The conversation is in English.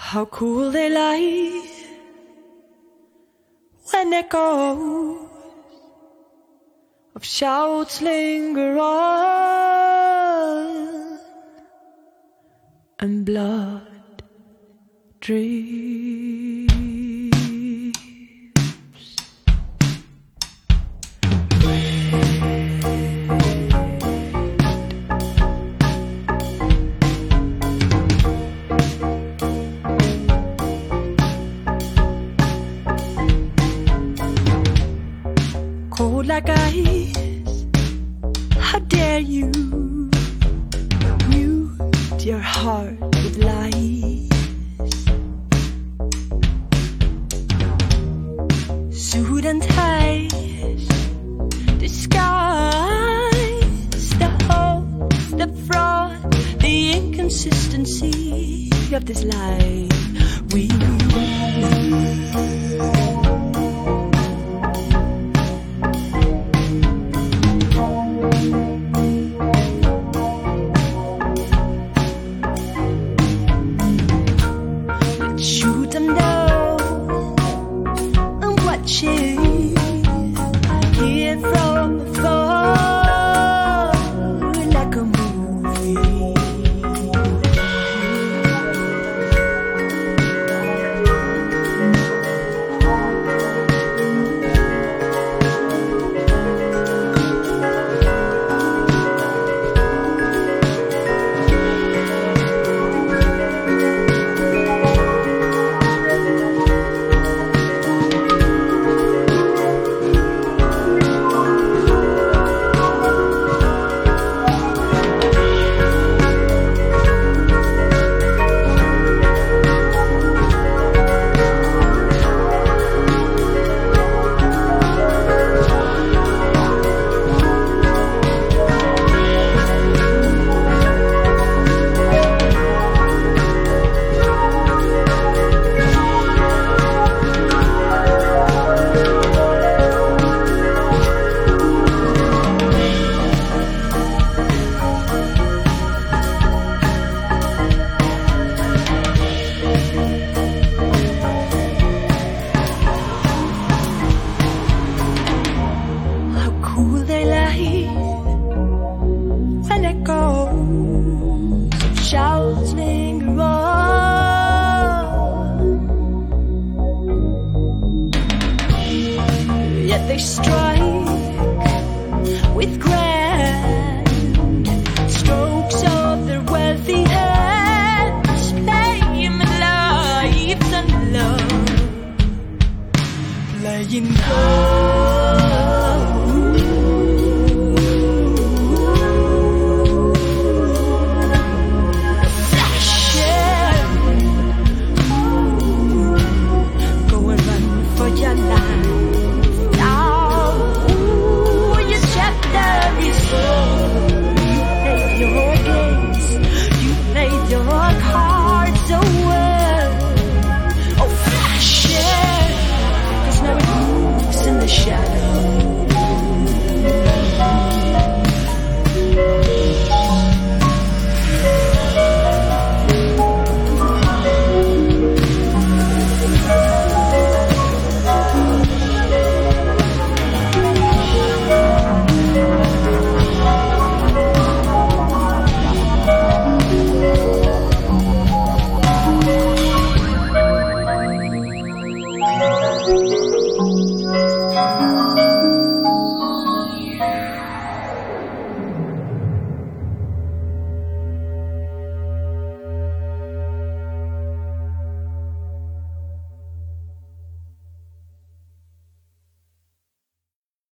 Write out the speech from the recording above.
How cool they lie when echoes of shouts linger on and blood dreams. Cold like ice, how dare you mute your heart with lies? Suit and ties, disguise the hoax, the fraud, the inconsistency of this life we live. Shoot them down and watch it here from afar like a movie. When echoes of shouts linger on, yet they strike with grand strokes of their wealthy hands, playing with lives and love, playing God.